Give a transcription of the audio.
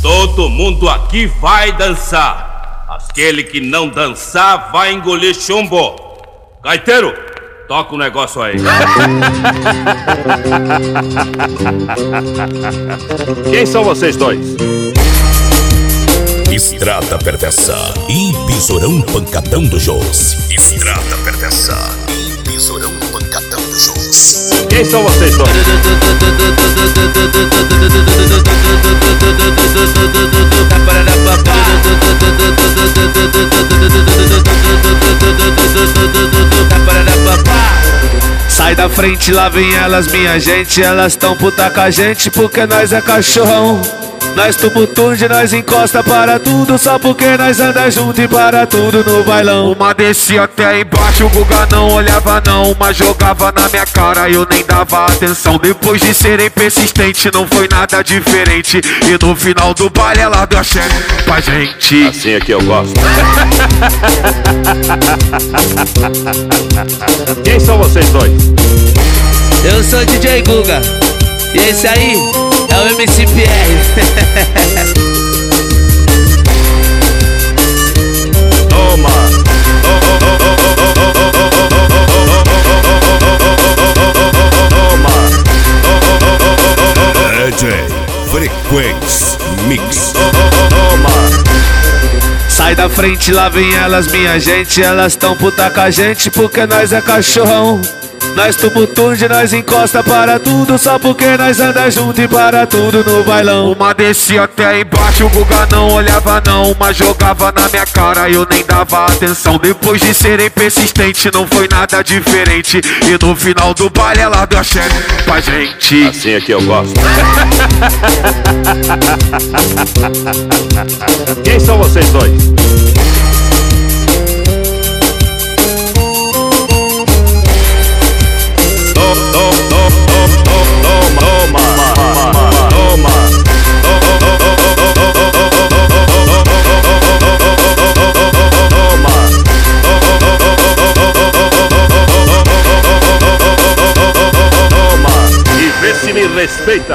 Todo mundo aqui vai dançar. Aquele que não dançar vai engolir chumbo. Gaiteiro, toca o negócio aí. Quem são vocês dois? Estrada Perversa e Besourão Pancadão do Jôs. Estrada Perversa e Besourão Pancadão do Jôs. Quem são vocês dois? Sai da frente, lá vem elas, minha gente. Elas tão puta com a gente porque nós é cachorrão. Nós tumultude, nós encosta para tudo, só porque nós anda junto e para tudo no bailão. Uma descia até embaixo, o Guga não olhava não. Uma jogava na minha cara, eu nem dava atenção. Depois de serem persistente, não foi nada diferente. E no final do baile ela deu a chefe pra gente. Assim é que eu gosto. Quem são vocês dois? Eu sou DJ Guga e esse aí é o MC PR. Toma. DJ Frequência Mix. Sai da frente, lá vem elas, minha gente. Elas tão puta com a gente porque nós é cachorrão. Nós tumultude, nós encosta para tudo, só porque nós anda junto e para tudo no bailão. Uma descia até embaixo, o Guga não olhava não. Uma jogava na minha cara, eu nem dava atenção. Depois de serem persistente, não foi nada diferente. E no final do baile ela deu a chefe pra gente. Assim é que eu gosto. Quem são vocês dois? E vê se me respeita.